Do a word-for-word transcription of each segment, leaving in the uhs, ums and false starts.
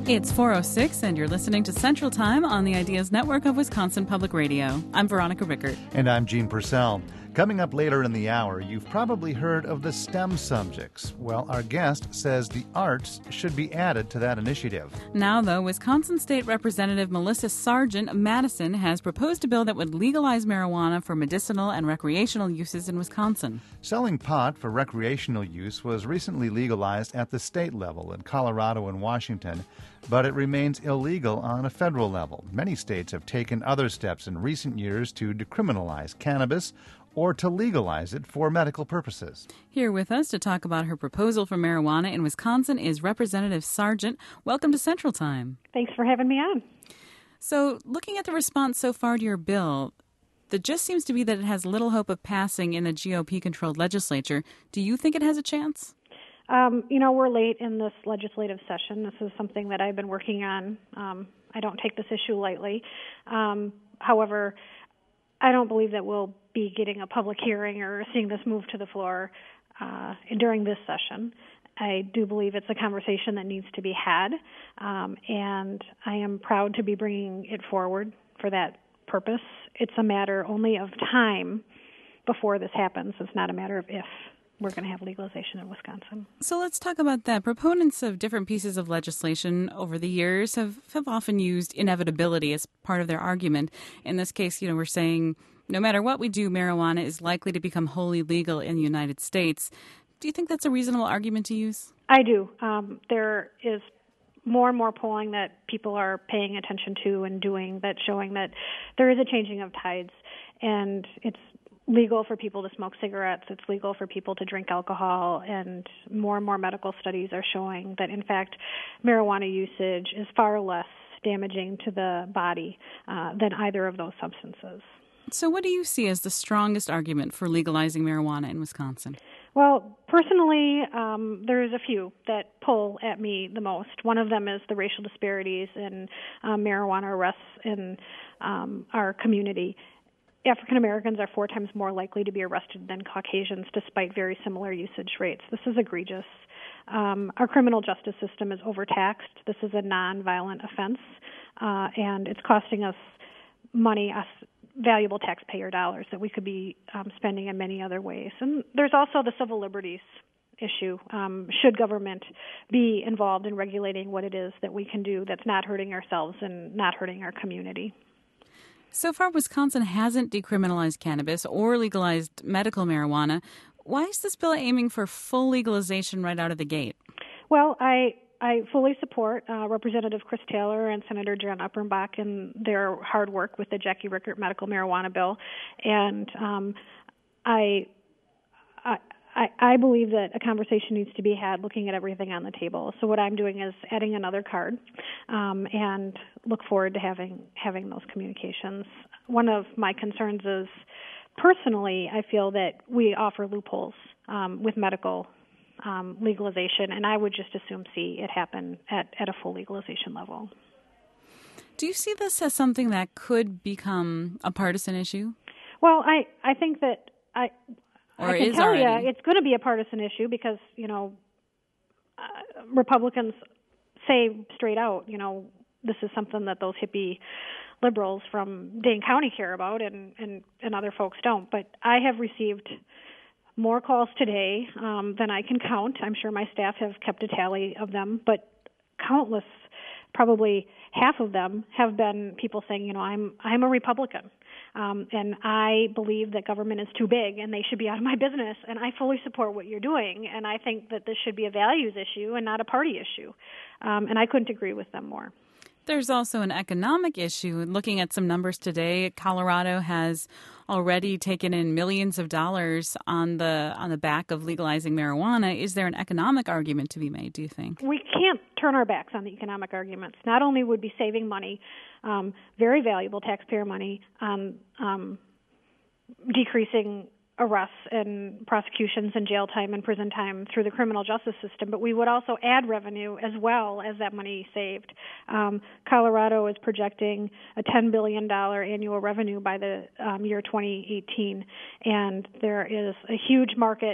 It's four oh six, and you're listening to Central Time on the Ideas Network of Wisconsin Public Radio. I'm Veronica Rickert. And I'm Gene Purcell. Coming up later in the hour, you've probably heard of the STEM subjects. Well, our guest says the arts should be added to that initiative. Now, though, Wisconsin State Representative Melissa Sargent of Madison has proposed a bill that would legalize marijuana for medicinal and recreational uses in Wisconsin. Selling pot for recreational use was recently legalized at the state level in Colorado and Washington, but it remains illegal on a federal level. Many states have taken other steps in recent years to decriminalize cannabis or to legalize it for medical purposes. Here with us to talk about her proposal for marijuana in Wisconsin is Representative Sargent. Welcome to Central Time. Thanks for having me on. So, looking at the response so far to your bill, the gist seems to be that it has little hope of passing in the G O P-controlled legislature. Do you think it has a chance? Um, you know, we're late in this legislative session. This is something that I've been working on. Um, I don't take this issue lightly. Um, however, I don't believe that we'll be getting a public hearing or seeing this move to the floor uh, during this session. I do believe it's a conversation that needs to be had, um, and I am proud to be bringing it forward for that purpose. It's a matter only of time before this happens. It's not a matter of if we're going to have legalization in Wisconsin. So let's talk about that. Proponents of different pieces of legislation over the years have, have often used inevitability as part of their argument. In this case, you know, we're saying no matter what we do, marijuana is likely to become wholly legal in the United States. Do you think that's a reasonable argument to use? I do. Um, there is more and more polling that people are paying attention to and doing that's showing that there is a changing of tides, and it's legal for people to smoke cigarettes. It's legal for people to drink alcohol, and more and more medical studies are showing that, in fact, marijuana usage is far less damaging to the body uh, than either of those substances. So what do you see as the strongest argument for legalizing marijuana in Wisconsin? Well, personally, um, there's a few that pull at me the most. One of them is the racial disparities in uh, marijuana arrests in um, our community. African Americans are four times more likely to be arrested than Caucasians, despite very similar usage rates. This is egregious. Um, our criminal justice system is overtaxed. This is a nonviolent offense, uh, and it's costing us money, us valuable taxpayer dollars that we could be um, spending in many other ways. And there's also the civil liberties issue. Um, should government be involved in regulating what it is that we can do that's not hurting ourselves and not hurting our community? So far, Wisconsin hasn't decriminalized cannabis or legalized medical marijuana. Why is this bill aiming for full legalization right out of the gate? Well, I I fully support uh, Representative Chris Taylor and Senator Jan Upperbach in their hard work with the Jackie Rickert medical marijuana bill, and um, I, I I believe that a conversation needs to be had looking at everything on the table. So what I'm doing is adding another card, um, and look forward to having having those communications. One of my concerns is, personally, I feel that we offer loopholes um, with medical um, legalization, and I would just as soon see it happen at, at a full legalization level. Do you see this as something that could become a partisan issue? Well, I, I think that I... Or I can is tell already. you it's going to be a partisan issue because, you know, uh, Republicans say straight out, you know, this is something that those hippie liberals from Dane County care about and, and, and other folks don't. But I have received more calls today um, than I can count. I'm sure my staff have kept a tally of them, but countless, probably half of them have been people saying, you know, I'm I'm a Republican. Um, and I believe that government is too big and they should be out of my business, and I fully support what you're doing, and I think that this should be a values issue and not a party issue, um, and I couldn't agree with them more. There's also an economic issue. Looking at some numbers today, Colorado has already taken in millions of dollars on the on the back of legalizing marijuana. Is there an economic argument to be made, do you think? We can't turn our backs on the economic arguments. Not only would be saving money, um, very valuable taxpayer money, on um, decreasing arrests and prosecutions and jail time and prison time through the criminal justice system, but we would also add revenue as well as that money saved. Um, Colorado is projecting a ten billion dollars annual revenue by the um, year twenty eighteen, and there is a huge market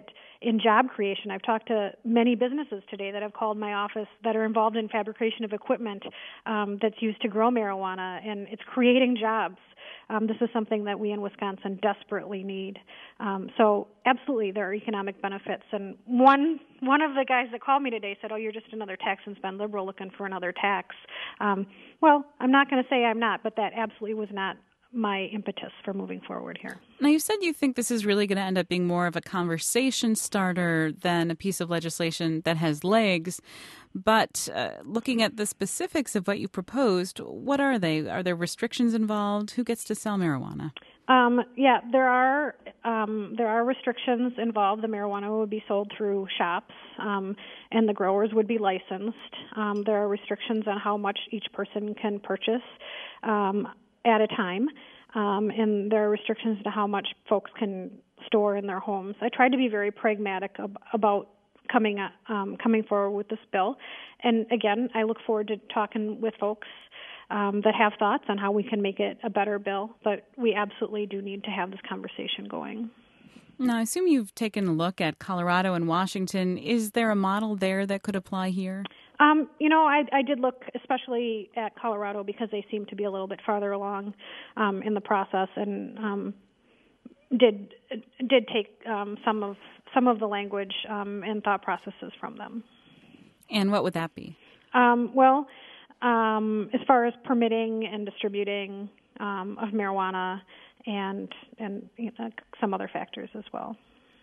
in job creation. I've talked to many businesses today that have called my office that are involved in fabrication of equipment um, that's used to grow marijuana, and it's creating jobs. Um, this is something that we in Wisconsin desperately need. Um, so absolutely, there are economic benefits. And one one of the guys that called me today said, "Oh, you're just another tax and spend liberal looking for another tax." Um, well, I'm not going to say I'm not, but that absolutely was not my impetus for moving forward here. Now, you said you think this is really going to end up being more of a conversation starter than a piece of legislation that has legs. But uh, looking at the specifics of what you proposed, what are they? Are there restrictions involved? Who gets to sell marijuana? Um, yeah, there are um, there are restrictions involved. The marijuana would be sold through shops, um, and the growers would be licensed. Um, there are restrictions on how much each person can purchase um, at a time, um, and there are restrictions to how much folks can store in their homes. I tried to be very pragmatic ab- about coming uh, um, coming forward with this bill, and again, I look forward to talking with folks Um, that have thoughts on how we can make it a better bill, but we absolutely do need to have this conversation going. Now, I assume you've taken a look at Colorado and Washington. Is there a model there that could apply here? Um, you know, I, I did look especially at Colorado because they seem to be a little bit farther along um, in the process, and um, did did take um, some of some of the language um, and thought processes from them. And what would that be? Um, well. Um, as far as permitting and distributing um, of marijuana and and you know, some other factors as well.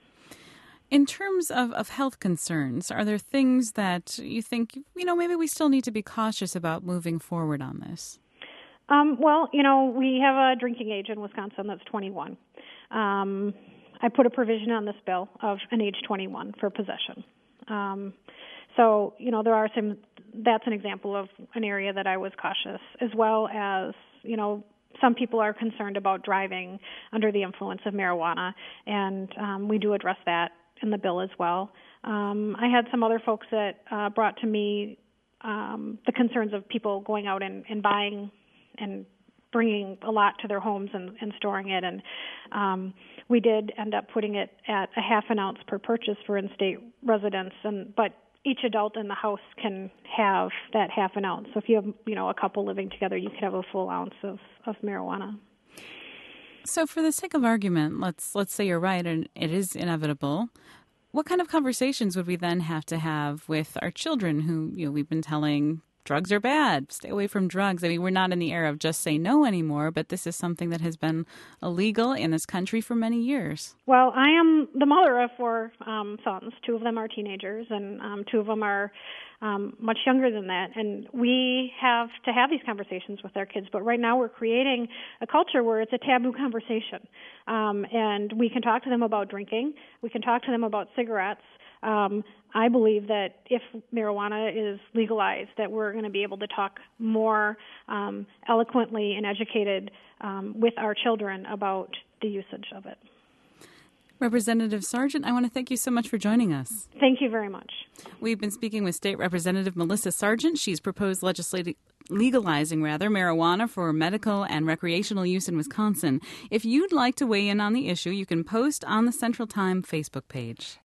In terms of, of health concerns, are there things that you think, you know, maybe we still need to be cautious about moving forward on this? Um, well, you know, we have a drinking age in Wisconsin that's twenty-one. Um, I put a provision on this bill of an age twenty-one for possession. Um, so, you know, there are some, that's an example of an area that I was cautious, as well as, you know, some people are concerned about driving under the influence of marijuana, and um, we do address that in the bill as well. Um, I had some other folks that uh, brought to me um, the concerns of people going out and, and buying and bringing a lot to their homes and, and storing it, and um, we did end up putting it at a half an ounce per purchase for in-state residents, and but each adult in the house can have that half an ounce. So if you have, you know, a couple living together, you could have a full ounce of, of marijuana. So for the sake of argument, let's let's say you're right and it is inevitable. What kind of conversations would we then have to have with our children who, you know, we've been telling drugs are bad, stay away from drugs? I mean, we're not in the era of just say no anymore, but this is something that has been illegal in this country for many years. Well, I am the mother of four um, sons. Two of them are teenagers, and um, two of them are um, much younger than that. And we have to have these conversations with our kids, but right now we're creating a culture where it's a taboo conversation. Um, and we can talk to them about drinking. We can talk to them about cigarettes. Um, I believe that if marijuana is legalized, that we're going to be able to talk more um, eloquently and educated um, with our children about the usage of it. Representative Sargent, I want to thank you so much for joining us. Thank you very much. We've been speaking with State Representative Melissa Sargent. She's proposed legislating legalizing rather marijuana for medical and recreational use in Wisconsin. If you'd like to weigh in on the issue, you can post on the Central Time Facebook page.